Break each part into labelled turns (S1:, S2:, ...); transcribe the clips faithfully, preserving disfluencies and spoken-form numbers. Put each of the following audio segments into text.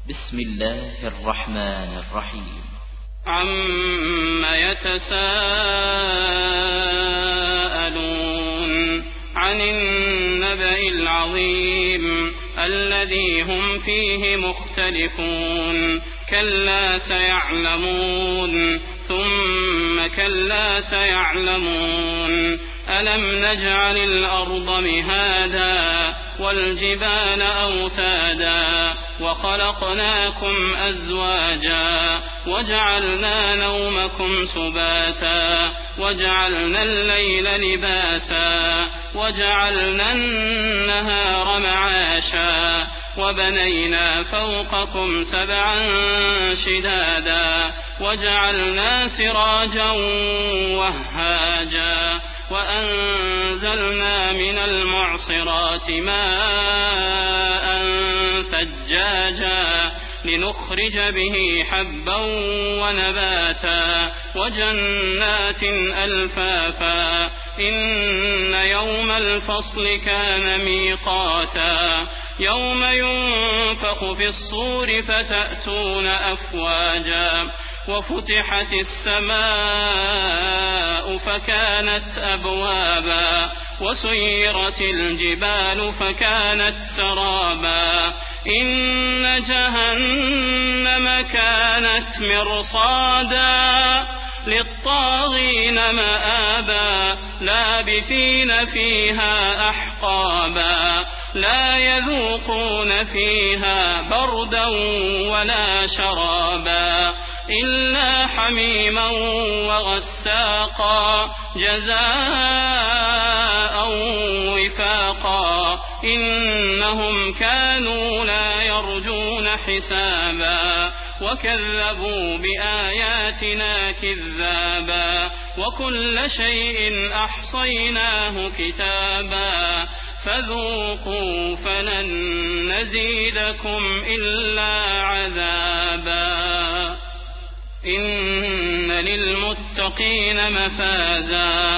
S1: بسم الله الرحمن الرحيم.
S2: عم يتساءلون عن النبأ العظيم الذي هم فيه مختلفون كلا سيعلمون ثم كلا سيعلمون ألم نجعل الأرض مهادا والجبال أوتادا وخلقناكم أزواجا وجعلنا نومكم سباتا وجعلنا الليل لباسا وجعلنا النهار معاشا وبنينا فوقكم سبعا شدادا وجعلنا سراجا وهاجا وأنزلنا من المعصرات ماء ثجاجا لنخرج به حبا ونباتا وجنات ألفافا إن يوم الفصل كان ميقاتا يوم ينفخ في الصور فتأتون أفواجا وفتحت السماء فكانت أبوابا وسيرت الجبال فكانت سرابا إن جهنم كانت مرصادا للطاغين مآبا لابثين فيها أحقابا لا يذوقون فيها بردا ولا شرابا إلا حميما وغساقا جزاء وفاقا إنهم كانوا لا يرجون حسابا وكذبوا بآياتنا كذابا وكل شيء أحصيناه كتابا فذوقوا فلن نزيدكم إلا عذابا إن للمتقين مفازا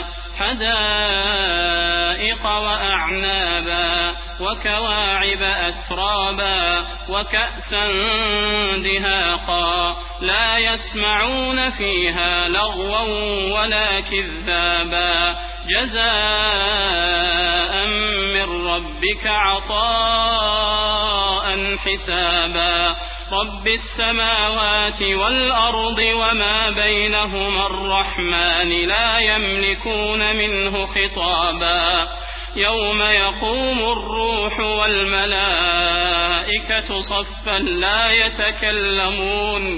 S2: حدائق وأعنابا وكواعب أترابا وكأسا دهاقا لا يسمعون فيها لغوا ولا كذابا جزاء من ربك عطاء حسابا رب السماوات والأرض وما بينهما الرحمن لا يملكون منه خطابا يوم يقوم الروح والملائكة صفا لا يتكلمون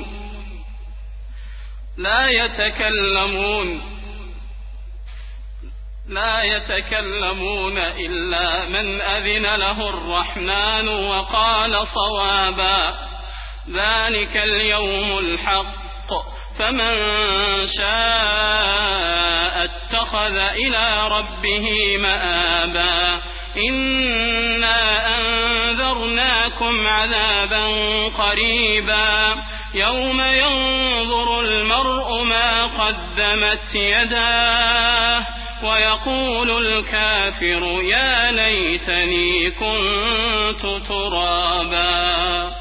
S2: لا يتكلمون لا يتكلمون إلا من أذن له الرحمن وقال صوابا ذلك اليوم الحق فمن شاء اتخذ إلى ربه مآبا إنا أنذرناكم عذابا قريبا يوم ينظر المرء ما قدمت يداه ويقول الكافر يا ليتني كنت ترابا.